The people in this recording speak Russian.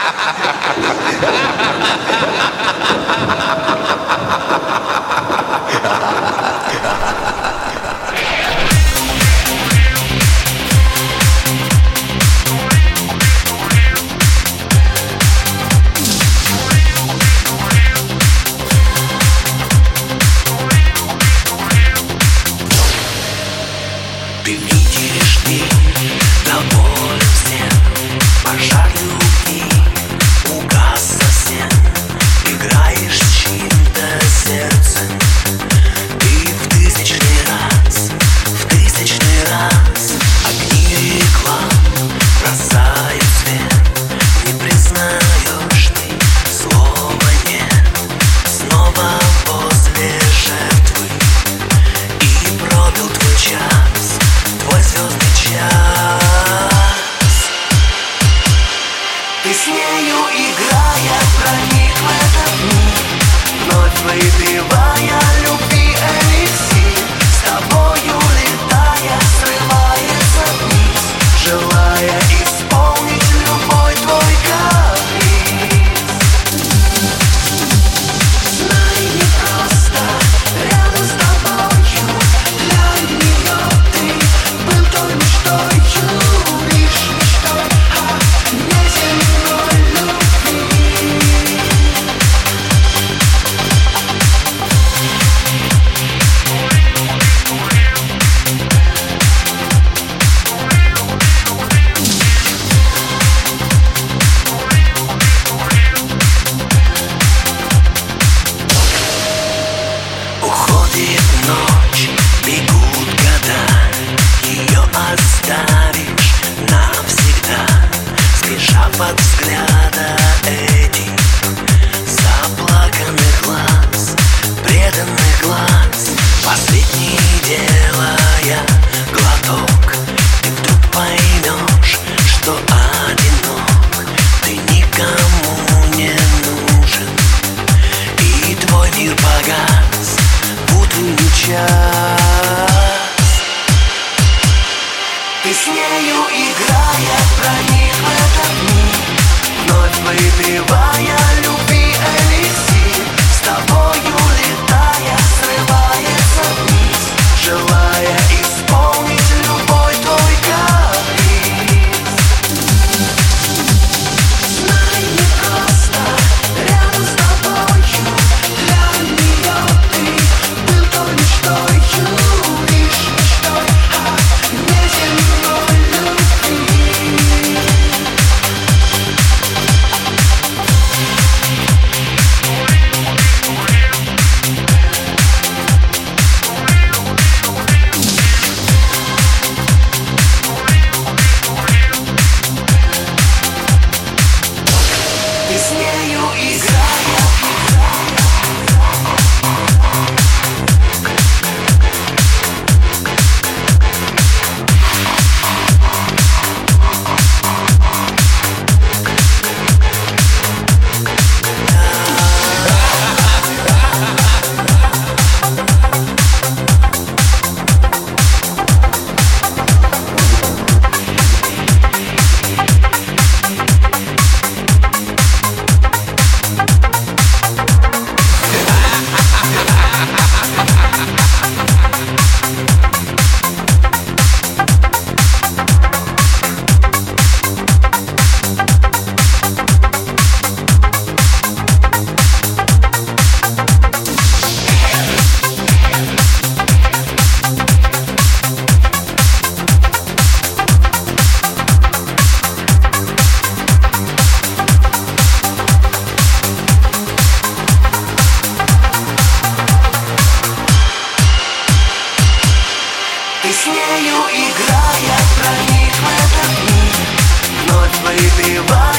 Ты видишь дым, доволен всем, пожар любви угас совсем. Играешь с чьим-то сердцем, ты в тысячный раз огни реклам бросают свет. Не признаешь ты, слова нет, снова возле жертвы. И пробил твой час, твой звездный час. Ты с нею играя проник в этот мир, вновь выпивая любви эликсир. С тобою летая, срывается вниз, желая исполнить любой твой каприз. Знай, не просто рядом с тобою, для нее ты был той мечтою, лишь мечтой о неземной любви. Уходит ночь, бегут года, ее оставишь навсегда, сбежав от взгляда этих заплаканных глаз, преданных глаз. Последний делая глоток, ты вдруг поймешь, что одинок, ты никому не нужен, и твой мир погас в утренний час. Ты с нею играя проник в этот мир, вновь выпивая любви эликсир. С тобою летая, срывается вниз, желая исполнить любой твой каприз. Знай, не просто рядом с тобою, для нее ты был той мечтою, лишь мечтой о неземной любви. Ты с нею играя Ты с нею играя проник в этот мир, вновь выпивая